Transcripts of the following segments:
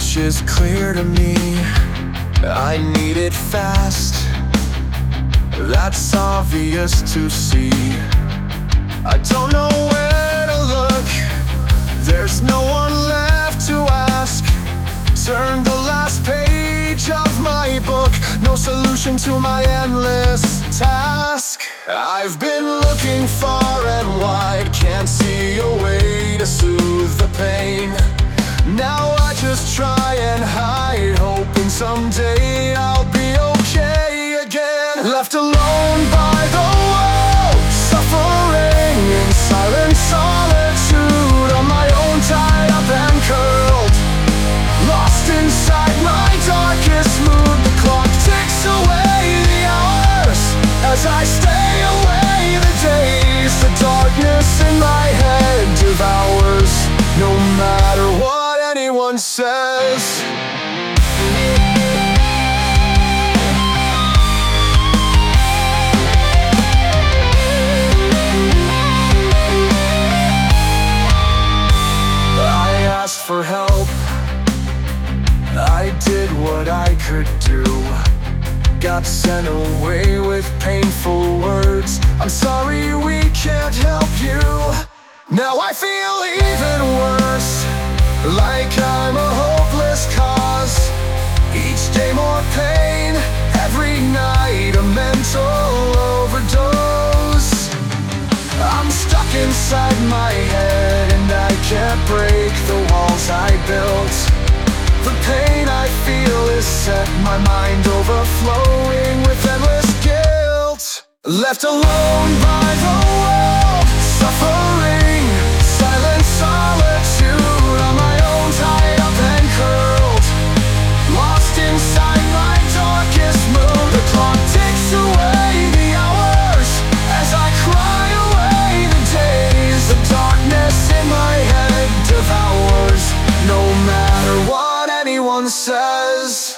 much is clear to me. I need it fast, that's obvious to see. I don't know where to look, there's no one left to ask. Turn the last page of my book, no solution to my endless task. I've been looking far and wide, can't see a way to soothe the pain. Now I just try and hide, hoping someday I'll be okay again. Left alone by the world, suffering in silent solitude, on my own, tied up and curled, lost inside my darkest mood. The clock ticks away the hours as I stay away the days. The darkness in my head devours, no matter what anyone says. I asked for help, I did what I could do, got sent away with painful words. I'm sorry, we can't help you. Now I feel even worse, like I'm a hopeless cause. Each day more pain, every night a mental overdose. I'm stuck inside my head and I can't break the walls I built. The pain I feel is set, my mind overflowing with endless guilt. Left alone by the world, suffering, silent solitude, on my own, tied up and curled, lost inside my darkest mood. The clock ticks away the hours as I cry away the days. The darkness in my head devours, no matter what anyone says.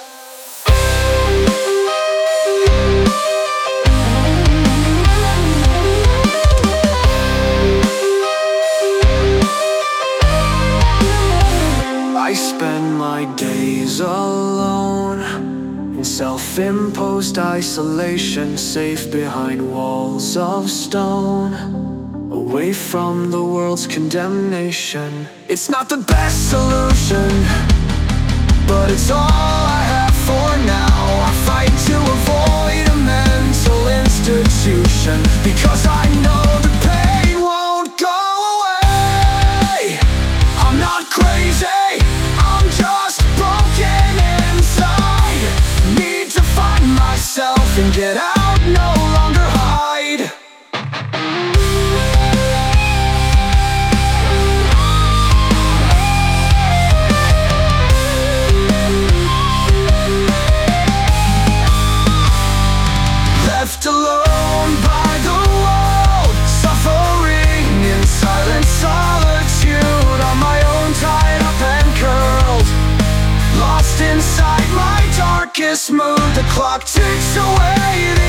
I spend my days alone, in self-imposed isolation, safe behind walls of stone, away from the world's condemnation. It's not the best solution, but it's all I have for now. I fight to avoid a mental institution, because I know the pain won't go away. I'm not crazy, I'm just broken inside. Need to find myself and get out, no longer hide. Left alone by the world, suffering in silent solitude, on my own, tied up and curled, lost inside my darkest mood. The clock ticks away